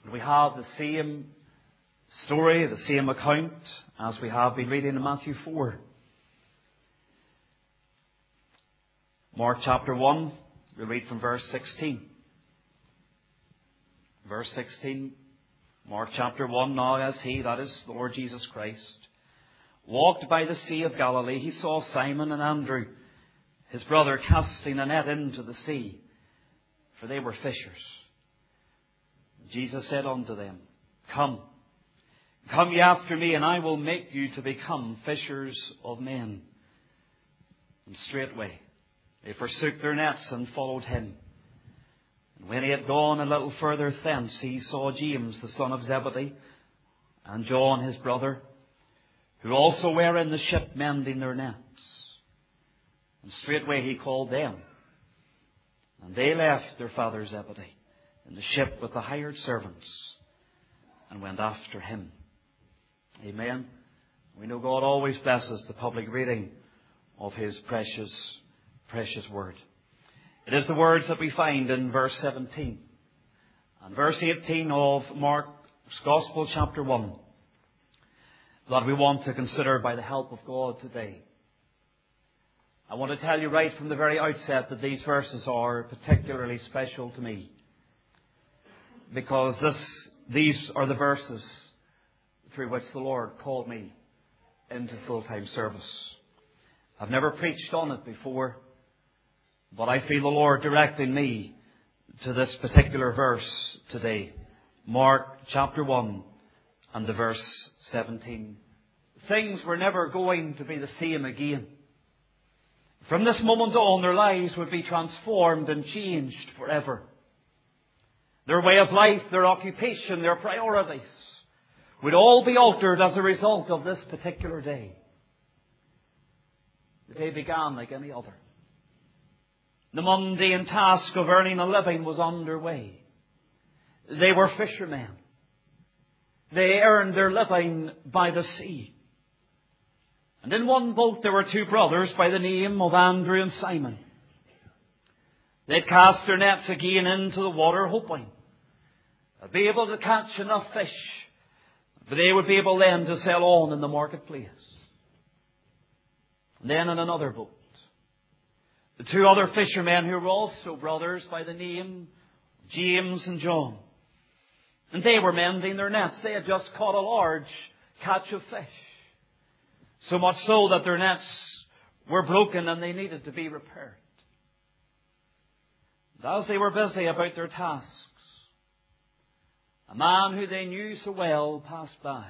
We have the same story, the same account as we have been reading in Matthew 4. Mark chapter 1, we read from verse 16. Verse 16, Mark chapter 1, now as he, that is the Lord Jesus Christ, walked by the Sea of Galilee, he saw Simon and Andrew, his brother, casting a net into the sea, for they were fishers. Jesus said unto them, Come ye after me, and I will make you to become fishers of men. And straightway they forsook their nets and followed him. And when he had gone a little further thence, he saw James the son of Zebedee, and John his brother, who also were in the ship mending their nets. And straightway he called them. And they left their father Zebedee in the ship with the hired servants, and went after him. Amen. We know God always blesses the public reading of His precious, precious word. It is the words that we find in verse 17 and verse 18 of Mark's Gospel chapter 1 that we want to consider by the help of God today. I want to tell you right from the very outset that these verses are particularly special to me, because these are the verses through which the Lord called me into full-time service. I've never preached on it before, but I feel the Lord directing me to this particular verse today. Mark chapter 1 and the verse 17. Things were never going to be the same again. From this moment on, their lives would be transformed and changed forever. Their way of life, their occupation, their priorities would all be altered as a result of this particular day. The day began like any other. The mundane task of earning a living was underway. They were fishermen. They earned their living by the sea. And in one boat there were two brothers by the name of Andrew and Simon. They'd cast their nets again into the water, hoping they'd be able to catch enough fish, but they would be able then to sell on in the marketplace. And then in another boat, the two other fishermen who were also brothers by the name of James and John. And they were mending their nets. They had just caught a large catch of fish. So much so that their nets were broken and they needed to be repaired. And as they were busy about their tasks, a man who they knew so well passed by.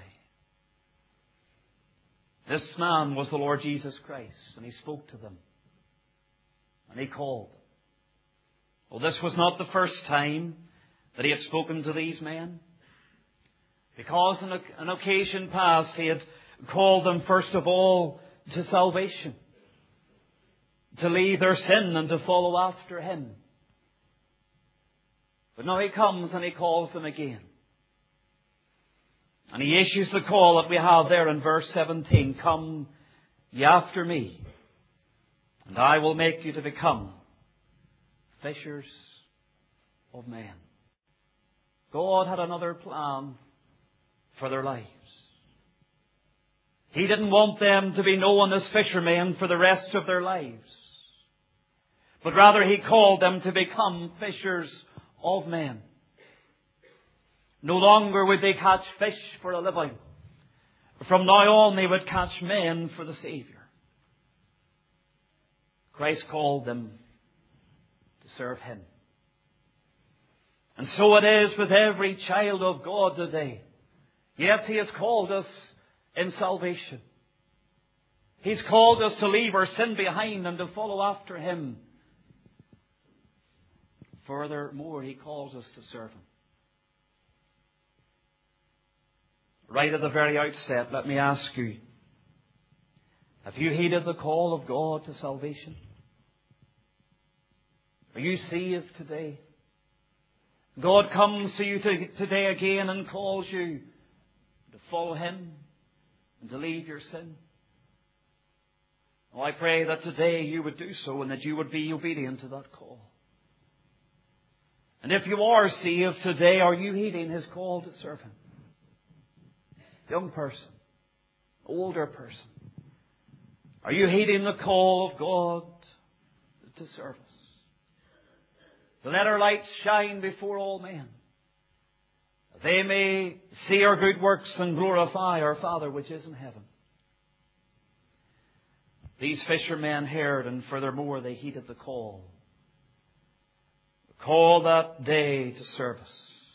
This man was the Lord Jesus Christ, and he spoke to them. And he called. Well, this was not the first time that he had spoken to these men, because on an occasion past he had called them first of all to salvation, to leave their sin and to follow after him. But now he comes and he calls them again. And he issues the call that we have there in verse 17. Come ye after me, and I will make you to become fishers of men. God had another plan for their lives. He didn't want them to be known as fishermen for the rest of their lives, but rather He called them to become fishers of men. No longer would they catch fish for a living. From now on they would catch men for the Savior. Christ called them to serve Him. And so it is with every child of God today. Yes, He has called us in salvation. He's called us to leave our sin behind and to follow after Him. Furthermore, He calls us to serve Him. Right at the very outset, let me ask you, have you heeded the call of God to salvation? Are you saved today? God comes to you today again and calls you to follow Him and to leave your sin. Oh, I pray that today you would do so and that you would be obedient to that call. And if you are saved today, are you heeding His call to serve Him? Young person, older person, are you heeding the call of God to service? Let our light shine before all men, that they may see our good works and glorify our Father which is in heaven. These fishermen heard, and furthermore they heeded the call. The call that day to service.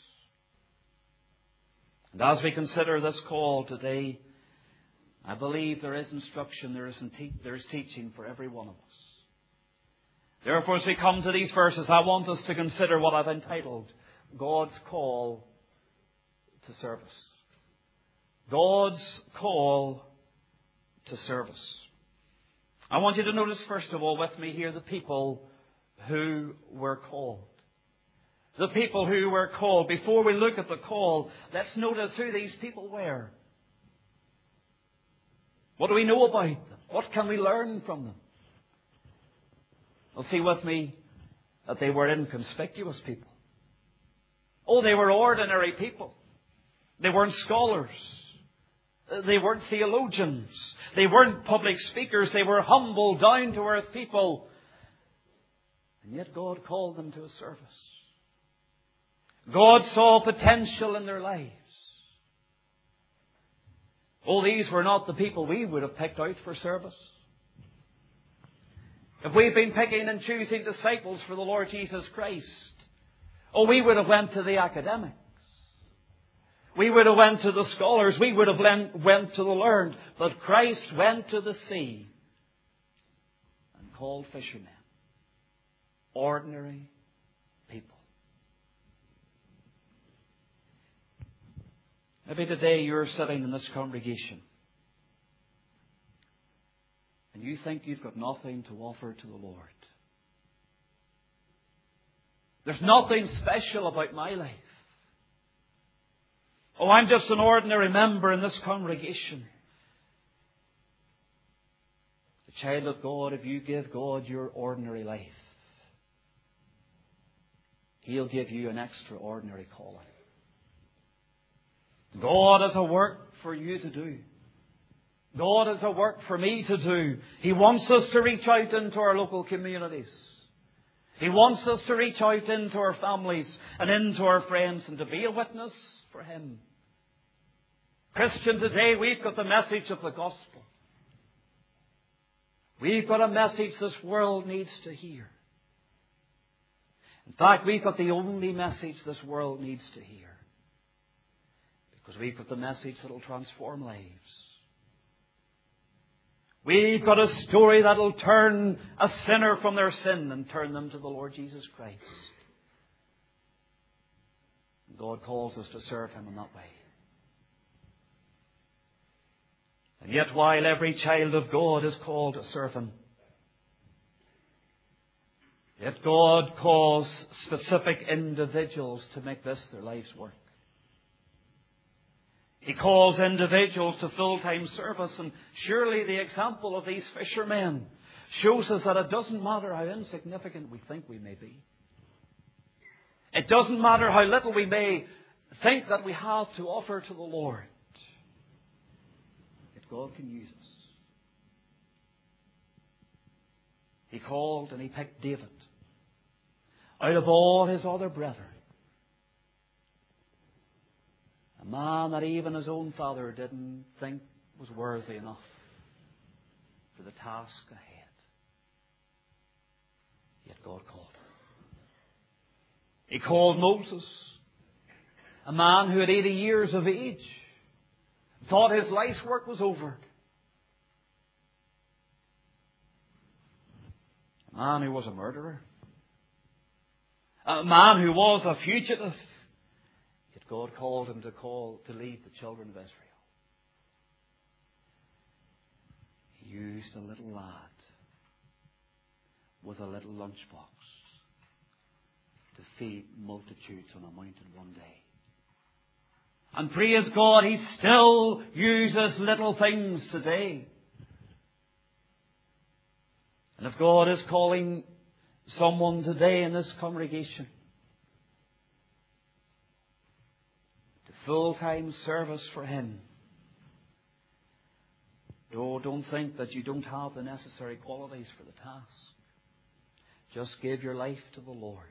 And as we consider this call today, I believe there is instruction, there is teaching for every one of us. Therefore, as we come to these verses, I want us to consider what I've entitled God's Call to Service. God's Call to Service. I want you to notice, first of all, with me here, the people who were called. The people who were called. Before we look at the call, let's notice who these people were. What do we know about them? What can we learn from them? Well, see with me that they were inconspicuous people. Oh, they were ordinary people. They weren't scholars. They weren't theologians. They weren't public speakers. They were humble, down-to-earth people. And yet God called them to a service. God saw potential in their lives. Oh, these were not the people we would have picked out for service. If we've been picking and choosing disciples for the Lord Jesus Christ, oh, we would have went to the academics. We would have went to the scholars. We would have went to the learned. But Christ went to the sea and called fishermen. Ordinary people. Maybe today you're sitting in this congregation and you think you've got nothing to offer to the Lord. There's nothing special about my life. Oh, I'm just an ordinary member in this congregation. The child of God, if you give God your ordinary life, He'll give you an extraordinary calling. God has a work for you to do. God has a work for me to do. He wants us to reach out into our local communities. He wants us to reach out into our families and into our friends and to be a witness for Him. Christian, today we've got the message of the gospel. We've got a message this world needs to hear. In fact, we've got the only message this world needs to hear. Because we've got the message that will transform lives. We've got a story that will turn a sinner from their sin and turn them to the Lord Jesus Christ. God calls us to serve Him in that way. And yet while every child of God is called to serve Him, yet God calls specific individuals to make this their life's work. He calls individuals to full-time service, and surely the example of these fishermen shows us that it doesn't matter how insignificant we think we may be. It doesn't matter how little we may think that we have to offer to the Lord. Yet God can use us. He called and He picked David out of all his other brethren. A man that even his own father didn't think was worthy enough for the task ahead. Yet God called him. He called Moses, a man who at 80 years of age thought his life's work was over. A man who was a murderer. A man who was a fugitive. God called him to lead the children of Israel. He used a little lad with a little lunchbox to feed multitudes on a mountain one day. And praise God, He still uses little things today. And if God is calling someone today in this congregation full-time service for Him. Oh, don't think that you don't have the necessary qualities for the task. Just give your life to the Lord.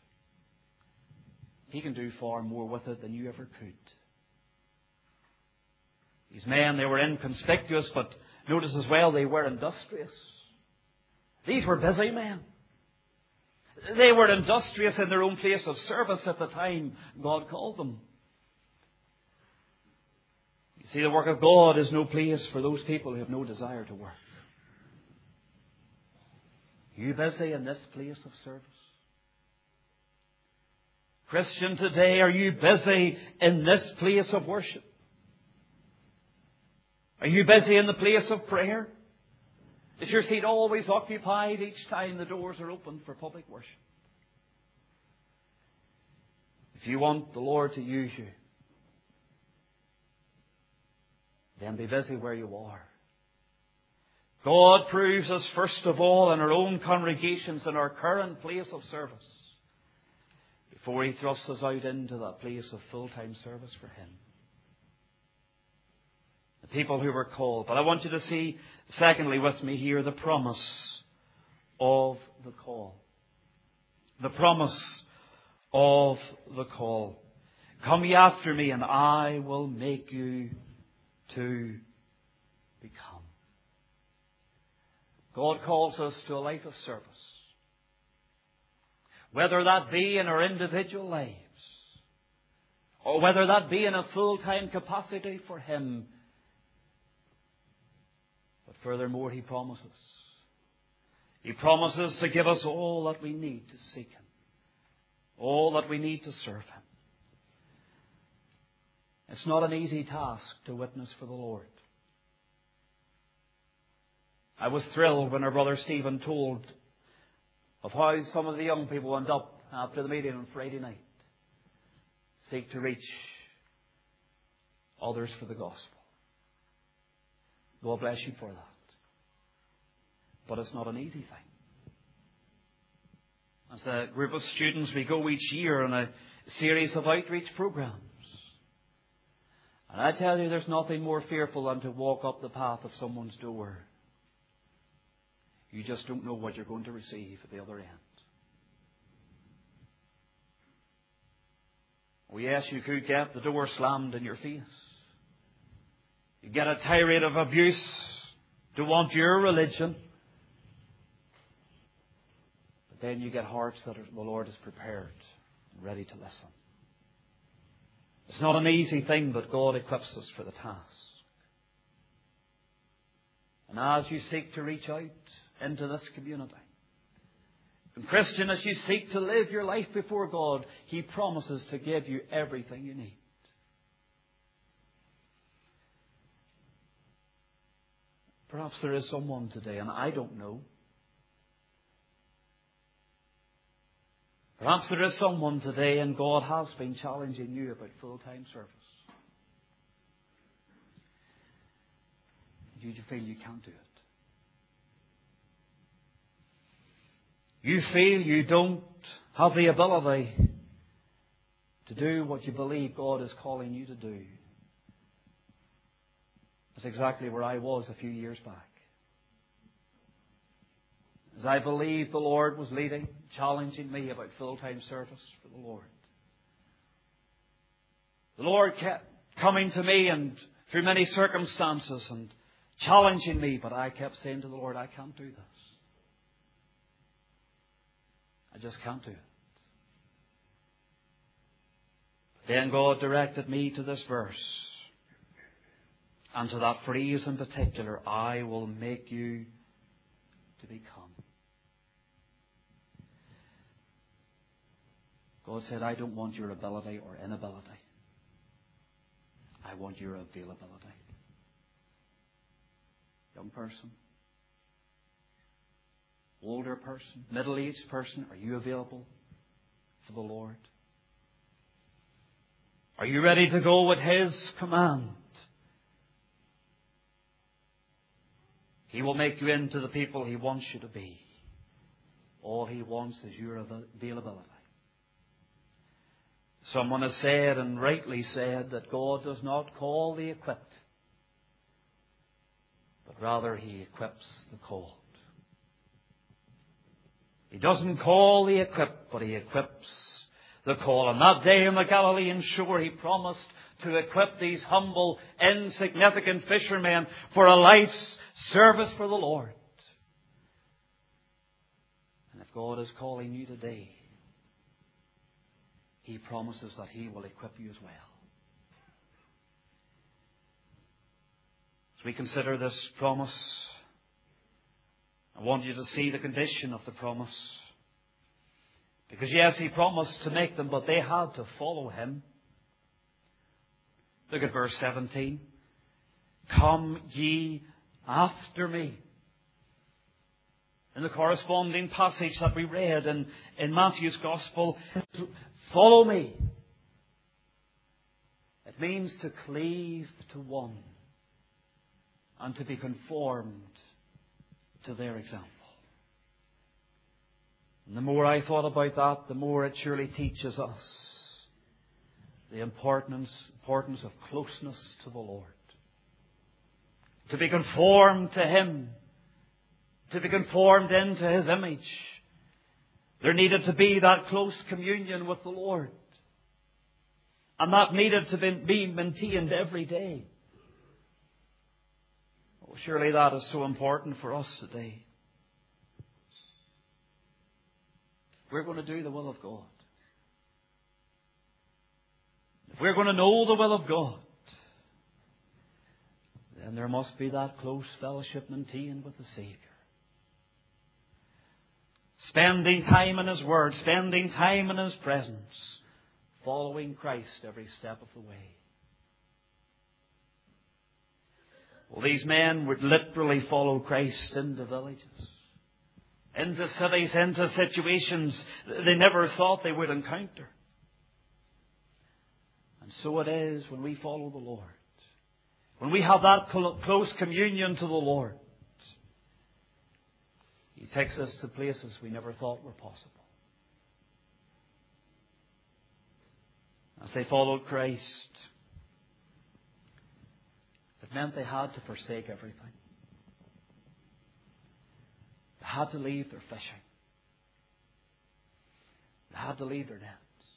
He can do far more with it than you ever could. These men, they were inconspicuous, but notice as well they were industrious. These were busy men. They were industrious in their own place of service at the time God called them. You see, the work of God is no place for those people who have no desire to work. Are you busy in this place of service? Christian, today, are you busy in this place of worship? Are you busy in the place of prayer? Is your seat always occupied each time the doors are open for public worship? If you want the Lord to use you, then be busy where you are. God proves us first of all in our own congregations, in our current place of service, before He thrusts us out into that place of full-time service for Him. The people who were called. But I want you to see, secondly, with me here, the promise of the call. The promise of the call. Come ye after me, and I will make you to become. God calls us to a life of service. Whether that be in our individual lives, or whether that be in a full-time capacity for Him. But furthermore, He promises. He promises to give us all that we need to seek Him. All that we need to serve Him. It's not an easy task to witness for the Lord. I was thrilled when our brother Stephen told of how some of the young people went up after the meeting on Friday night, seek to reach others for the gospel. God bless you for that. But it's not an easy thing. As a group of students, we go each year on a series of outreach programs. And I tell you, there's nothing more fearful than to walk up the path of someone's door. You just don't know what you're going to receive at the other end. Oh yes, you could get the door slammed in your face. You get a tirade of abuse to want your religion. But then you get hearts that the Lord is prepared and ready to listen. It's not an easy thing, but God equips us for the task. And as you seek to reach out into this community, and Christian, as you seek to live your life before God, He promises to give you everything you need. Perhaps there is someone today, and I don't know. Perhaps there is someone today, and God has been challenging you about full-time service. Do you feel you can't do it? You feel you don't have the ability to do what you believe God is calling you to do. That's exactly where I was a few years back. As I believed the Lord was leading, challenging me about full-time service for the Lord. The Lord kept coming to me and through many circumstances and challenging me, but I kept saying to the Lord, I can't do this. I just can't do it. Then God directed me to this verse and to that phrase in particular, I will make you to become. God said, I don't want your ability or inability. I want your availability. Young person, older person, middle-aged person, are you available for the Lord? Are you ready to go with His command? He will make you into the people He wants you to be. All He wants is your availability. Someone has said, and rightly said, that God does not call the equipped, but rather He equips the called. He doesn't call the equipped, but He equips the called. On that day on the Galilean shore, He promised to equip these humble, insignificant fishermen for a life's service for the Lord. And if God is calling you today, He promises that He will equip you as well. As we consider this promise, I want you to see the condition of the promise. Because yes, He promised to make them, but they had to follow Him. Look at verse 17. Come ye after me. In the corresponding passage that we read in Matthew's Gospel, follow me. It means to cleave to one and to be conformed to their example. And the more I thought about that, the more it surely teaches us the importance of closeness to the Lord. To be conformed to Him. To be conformed into His image. There needed to be that close communion with the Lord. And that needed to be maintained every day. Oh, surely that is so important for us today. We're going to do the will of God. If we're going to know the will of God, then there must be that close fellowship maintained with the Saviour. Spending time in His Word, spending time in His presence, following Christ every step of the way. Well, these men would literally follow Christ into villages, into cities, into situations they never thought they would encounter. And so it is when we follow the Lord. When we have that close communion to the Lord, He takes us to places we never thought were possible. As they followed Christ, it meant they had to forsake everything. They had to leave their fishing. They had to leave their nets.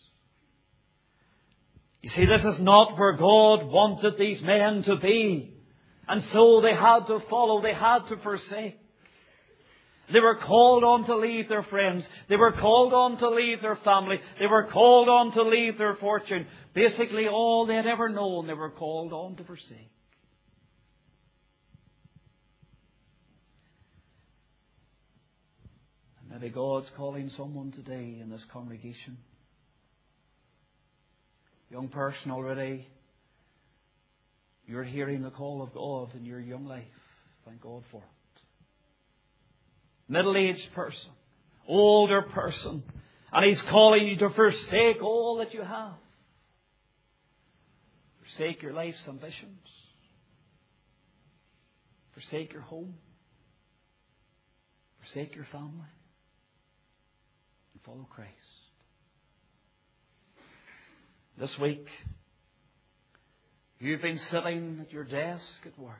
You see, this is not where God wanted these men to be. And so they had to follow, they had to forsake. They were called on to leave their friends. They were called on to leave their family. They were called on to leave their fortune. Basically all they had ever known, they were called on to forsake. And maybe God's calling someone today in this congregation. Young person already, you're hearing the call of God in your young life. Thank God for it. Middle-aged person, older person, and He's calling you to forsake all that you have. Forsake your life's ambitions. Forsake your home. Forsake your family. And follow Christ. This week, you've been sitting at your desk at work.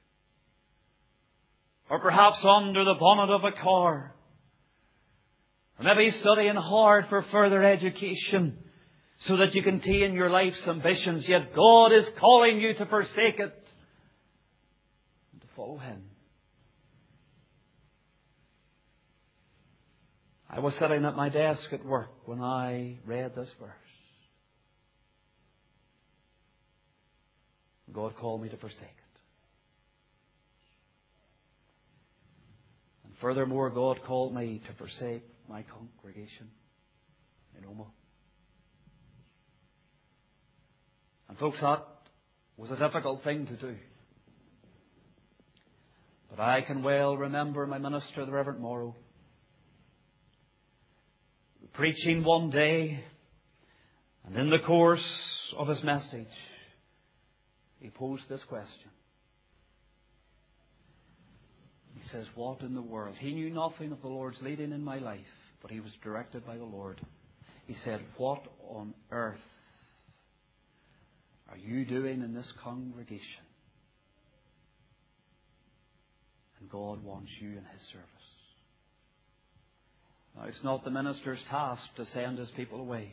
Or perhaps under the bonnet of a car. Or maybe studying hard for further education so that you can attain your life's ambitions. Yet God is calling you to forsake it and to follow Him. I was sitting at my desk at work when I read this verse. God called me to forsake it. And furthermore, God called me to forsake my congregation in Oma. And folks, that was a difficult thing to do. But I can well remember my minister, the Reverend Morrow, preaching one day, and in the course of his message, he posed this question. He says, what in the world? He knew nothing of the Lord's leading in my life, but he was directed by the Lord. He said, what on earth you doing in this congregation? And God wants you in His service. Now, it's not the minister's task to send his people away.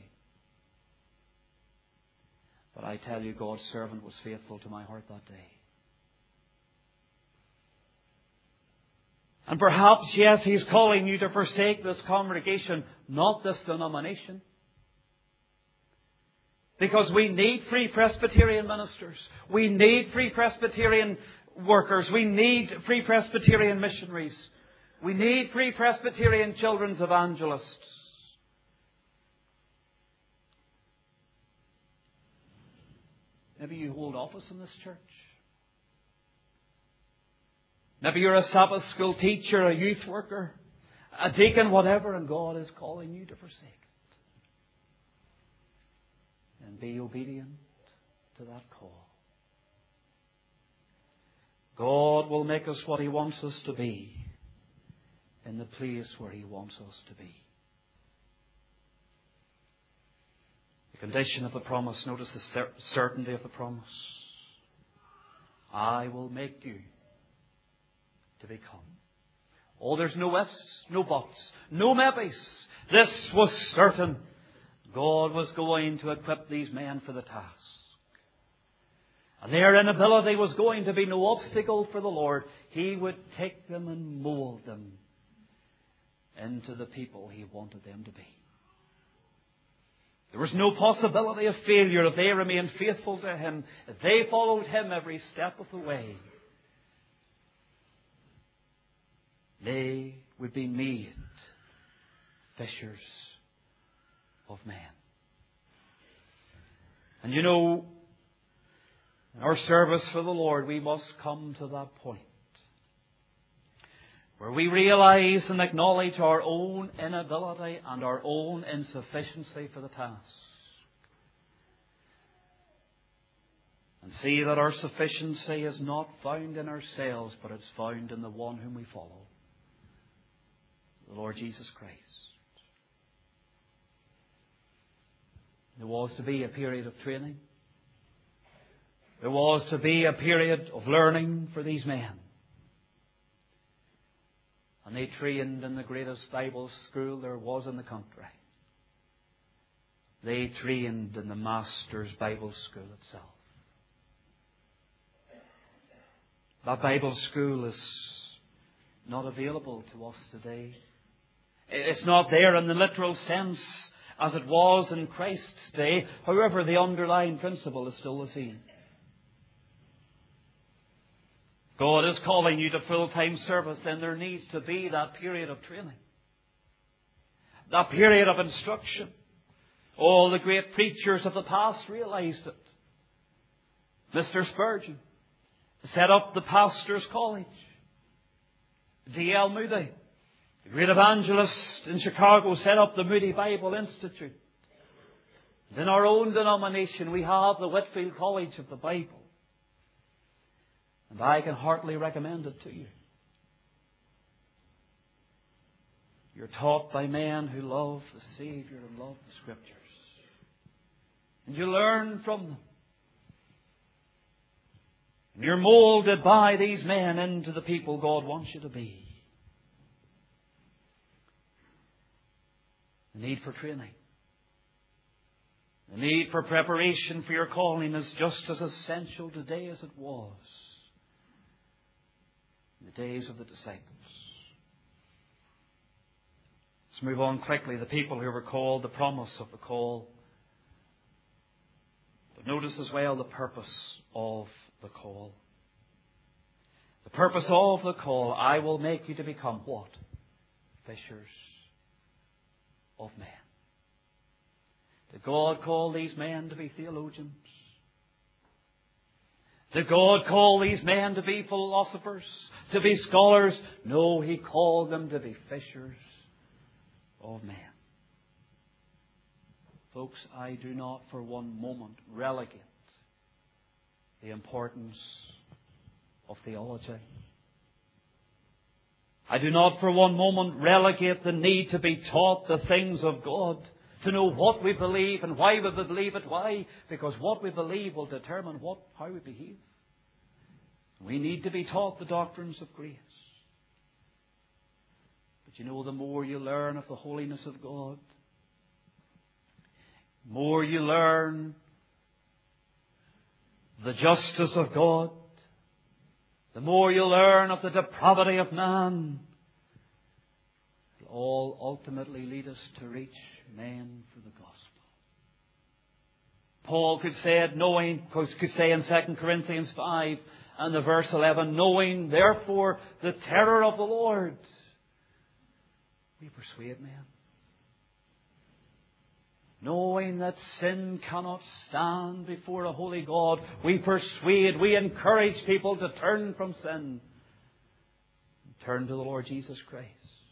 But I tell you, God's servant was faithful to my heart that day. And perhaps, yes, He's calling you to forsake this congregation, not this denomination. Because we need Free Presbyterian ministers. We need Free Presbyterian workers. We need Free Presbyterian missionaries. We need Free Presbyterian children's evangelists. Maybe you hold office in this church. Maybe you're a Sabbath school teacher, a youth worker, a deacon, whatever, and God is calling you to forsake it. And be obedient to that call. God will make us what He wants us to be in the place where He wants us to be. The condition of the promise, notice the certainty of the promise. I will make you to become. Oh, there's no ifs, no buts, no maybes. This was certain. God was going to equip these men for the task. And their inability was going to be no obstacle for the Lord. He would take them and mold them into the people He wanted them to be. There was no possibility of failure if they remained faithful to Him, if they followed Him every step of the way. They would be made fishers of men. And you know, in our service for the Lord, we must come to that point where we realize and acknowledge our own inability and our own insufficiency for the task. And see that our sufficiency is not found in ourselves, but it's found in the one whom we follow, the Lord Jesus Christ. There was to be a period of training. There was to be a period of learning for these men. And they trained in the greatest Bible school there was in the country. They trained in the Master's Bible School itself. That Bible school is not available to us today. It's not there in the literal sense as it was in Christ's day. However, the underlying principle is still the same. God is calling you to full-time service, then there needs to be that period of training. That period of instruction. All the great preachers of the past realized it. Mr. Spurgeon set up the Pastor's College. D.L. Moody, the great evangelist in Chicago, set up the Moody Bible Institute. And in our own denomination, we have the Whitefield College of the Bible. And I can heartily recommend it to you. You're taught by men who love the Savior and love the Scriptures. And you learn from them. And you're molded by these men into the people God wants you to be. The need for training. The need for preparation for your calling is just as essential today as it was in the days of the disciples. Let's move on quickly. The people who were called, the promise of the call. But notice as well the purpose of the call. The purpose of the call, I will make you to become what? Fishers of men. Did God call these men to be theologians? Did God call these men to be philosophers, to be scholars? No, He called them to be fishers of men. Folks, I do not for one moment relegate the importance of theology. I do not for one moment relegate the need to be taught the things of God, to know what we believe and why we believe it. Why? Because what we believe will determine how we behave. We need to be taught the doctrines of grace. But you know, the more you learn of the holiness of God, the more you learn the justice of God, the more you learn of the depravity of man, it will all ultimately lead us to reach men for the gospel. Paul could say in 2 Corinthians 5 and the verse 11, knowing therefore the terror of the Lord, we persuade men. Knowing that sin cannot stand before a holy God, we persuade, we encourage people to turn from sin and turn to the Lord Jesus Christ.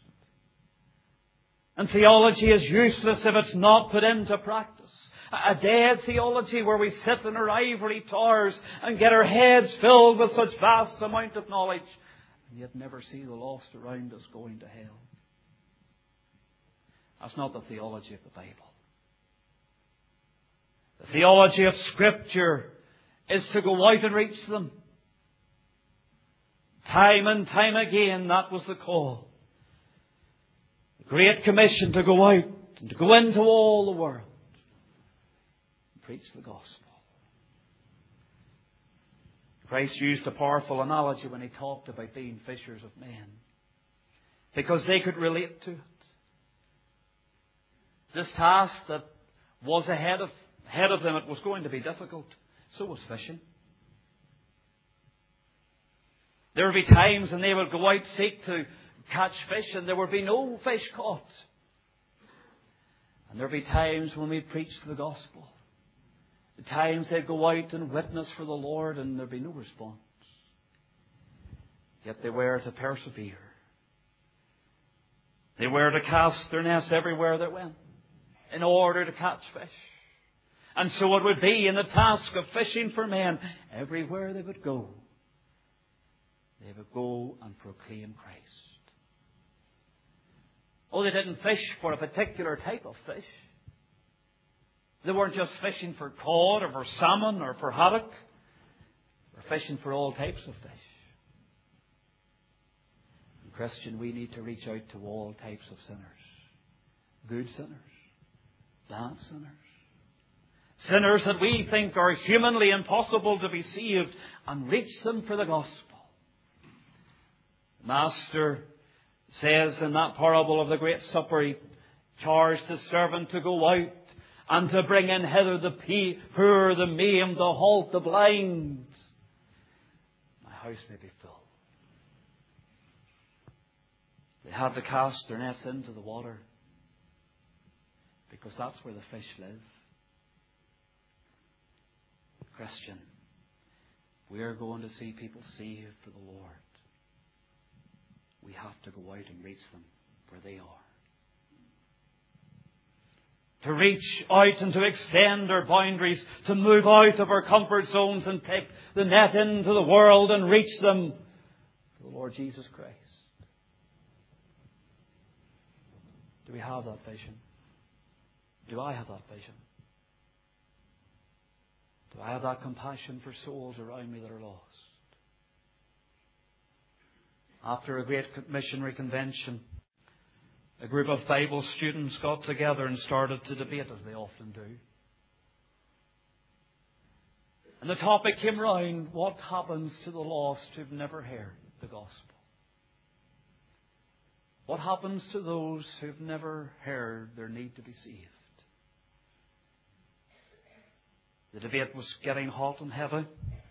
And theology is useless if it's not put into practice. A dead theology where we sit in our ivory towers and get our heads filled with such vast amount of knowledge and yet never see the lost around us going to hell. That's not the theology of the Bible. The theology of Scripture is to go out and reach them. Time and time again, that was the call. The Great Commission to go out and to go into all the world and preach the gospel. Christ used a powerful analogy when He talked about being fishers of men, because they could relate to it. This task that was ahead of them, it was going to be difficult. So was fishing. There would be times when they would go out seek to catch fish and there would be no fish caught. And there would be times when we preached the gospel. The times they'd go out and witness for the Lord and there'd be no response. Yet they were to persevere. They were to cast their nets everywhere they went in order to catch fish. And so it would be in the task of fishing for men. Everywhere they would go and proclaim Christ. Oh, they didn't fish for a particular type of fish. They weren't just fishing for cod or for salmon or for haddock. They were fishing for all types of fish. And Christian, we need to reach out to all types of sinners. Good sinners. Bad sinners. Sinners that we think are humanly impossible to be saved, and reach them for the gospel. The Master says in that parable of the Great Supper, He charged His servant to go out and to bring in hither the poor, the maimed, the halt, the blind. My house may be full. They had to cast their nets into the water because that's where the fish live. Christian, we are going to see people saved for the Lord. We have to go out and reach them where they are. To reach out and to extend our boundaries, to move out of our comfort zones and take the net into the world and reach them to the Lord Jesus Christ. Do we have that vision? Do I have that vision? Do I have that compassion for souls around me that are lost? After a great missionary convention, a group of Bible students got together and started to debate, as they often do. And the topic came round, what happens to the lost who've never heard the gospel? What happens to those who've never heard their need to be saved? The debate was getting hot and heavy.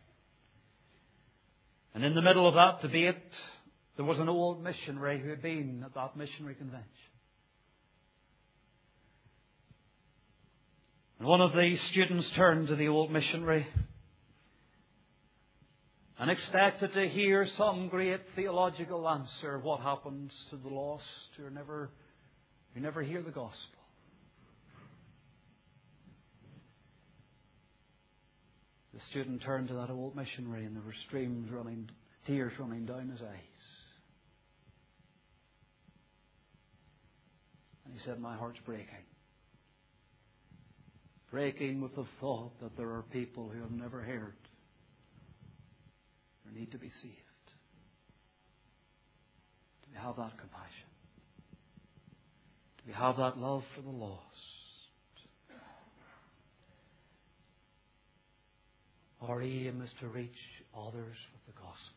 And in the middle of that debate, there was an old missionary who had been at that missionary convention. And one of these students turned to the old missionary and expected to hear some great theological answer. What happens to the lost who never hear the gospel? The student turned to that old missionary and there were tears running down his eyes. And he said, my heart's breaking. breaking with the thought that there are people who have never heard or need to be saved. Do we have that compassion? Do we have that love for the lost? Our aim is to reach others with the gospel.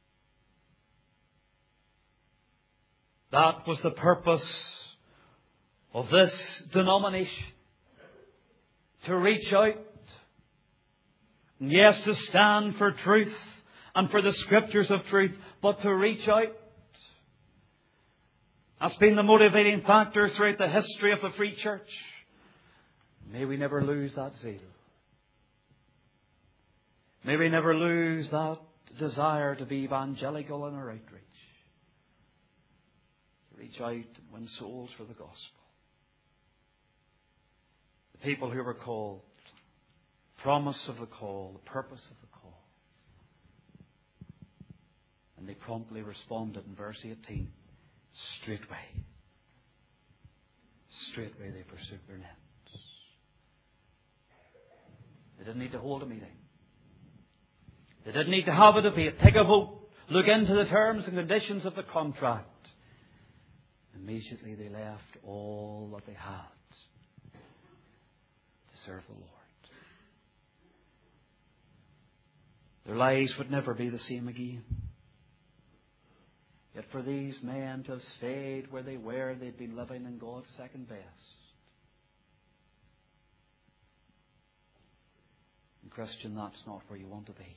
That was the purpose of this denomination. To reach out. And yes, to stand for truth and for the Scriptures of truth, but to reach out. That's been the motivating factor throughout the history of the Free Church. May we never lose that zeal. May we never lose that desire to be evangelical in our outreach. To reach out and win souls for the gospel. The people who were called, promise of the call, the purpose of the call. And they promptly responded in verse 18. Straightway they forsook their nets. They didn't need to hold a meeting. They didn't need to have a debate, take a vote, look into the terms and conditions of the contract. Immediately they left all that they had to serve the Lord. Their lives would never be the same again. Yet for these men to have stayed where they were, they'd been living in God's second best. And Christian, that's not where you want to be.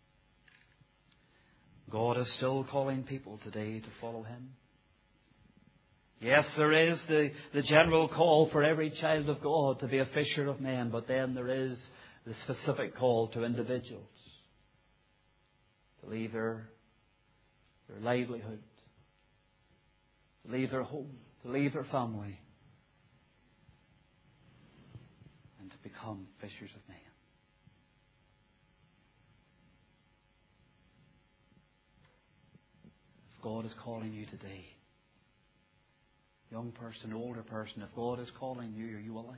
God is still calling people today to follow Him. Yes, there is the general call for every child of God to be a fisher of men, but then there is the specific call to individuals to leave their livelihood, to leave their home, to leave their family, and to become fishers of men. If God is calling you today, young person, older person, if God is calling you, are you willing?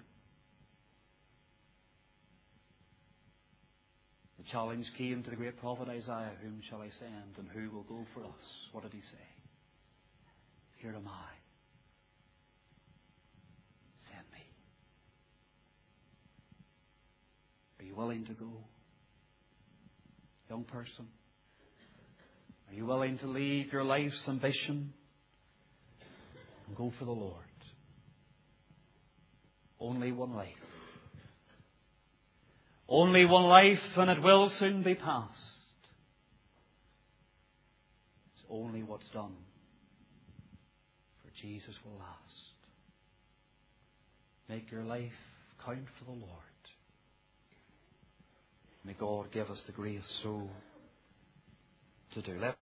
The challenge came to the great prophet Isaiah, whom shall I send and who will go for us? What did he say? Here am I. Send me. Are you willing to go? Young person, are you willing to leave your life's ambition and go for the Lord? Only one life. Only one life, and it will soon be past. It's only what's done for Jesus will last. Make your life count for the Lord. May God give us the grace so to do.